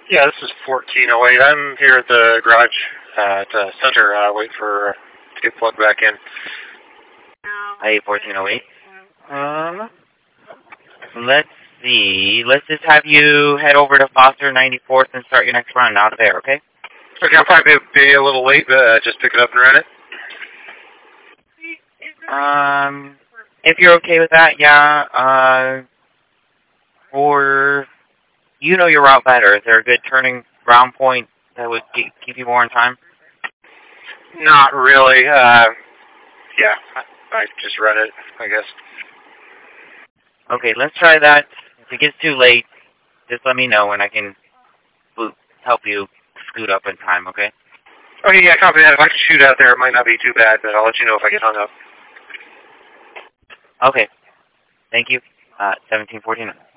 Yeah, this is 1408. I'm here at the garage at Center, waiting for to get plugged back in. Hey, 1408. Let's see. Let's just have you head over to Foster 94th and start your next run out of there, okay? Okay, I'll probably be a little late, but just pick it up and run it. If you're okay with that, yeah. Or you know your route better. Is there a good turning ground point that would keep you more in time? Not really. Yeah, I just run it, I guess. Okay, let's try that. If it gets too late, just let me know and I can help you scoot up in time, okay? Okay, yeah, copy that. If I can shoot out there, it might not be too bad, but I'll let you know if I get hung up. Okay. Thank you. 1749.